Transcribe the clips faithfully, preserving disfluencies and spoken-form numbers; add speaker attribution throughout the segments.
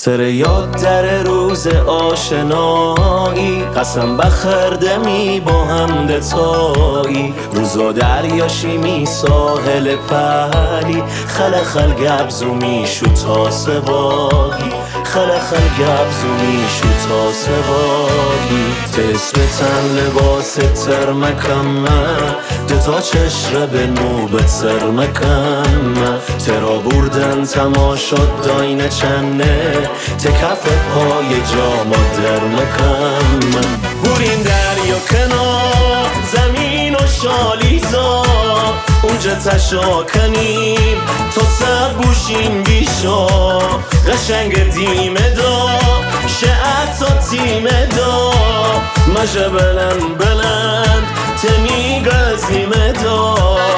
Speaker 1: تره یاد در روز آشنایی، قسم بخردمی با هم دتایی. روزا دریاشی می ساحل پلی، خل خل گبزو می شو تا سباهی، خل خل گبزو می شو تا سباهی. تسبتن لباس ترمکم دوتا چشره به نوبت سرمکم. ترا بردن تماشا داینه چنه، تکف پای جاما درمکم. بوریم دریا کنار زمین و شالیزا، اونجا تشاکنیم تا سب بوشیم بیشا. قشنگ دیمه دا شعت تا تیمه دا، مجه بلند بلند تمی گزیمه دا.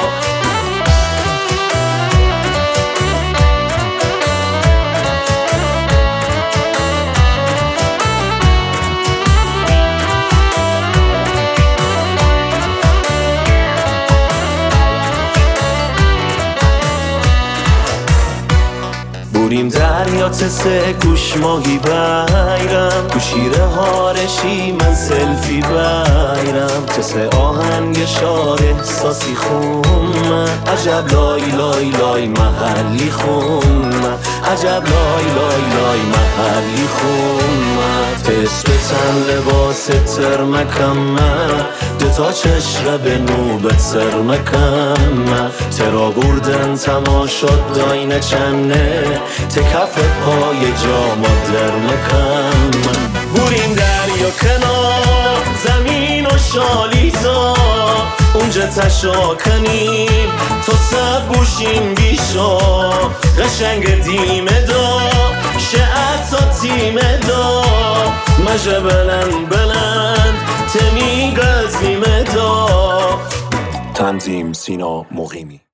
Speaker 1: بوریم دریا تسه گوش ماهی بیرم، تو شیره هارشی من سلفی بیرم. تسه آهنگ شار احساسی خون، عجب لای لای لای محلی خون، عجب لای لای لای محلی خون. تس بتن لباس ترمکم، دوتا چشره به نوبت سرمکم. ترا بردن تماشا داینه چنه، تکف پای جاما درمکم. بوریم دریا کنار زمین و شالیزا، اونجا تشاکنیم تا سب بوشیم بیشا. قشنگ دیمه دا شعت تا تیمه دا، مجه بلند بلند تمی گزیمه دا.
Speaker 2: تنظیم سینا مقیمی.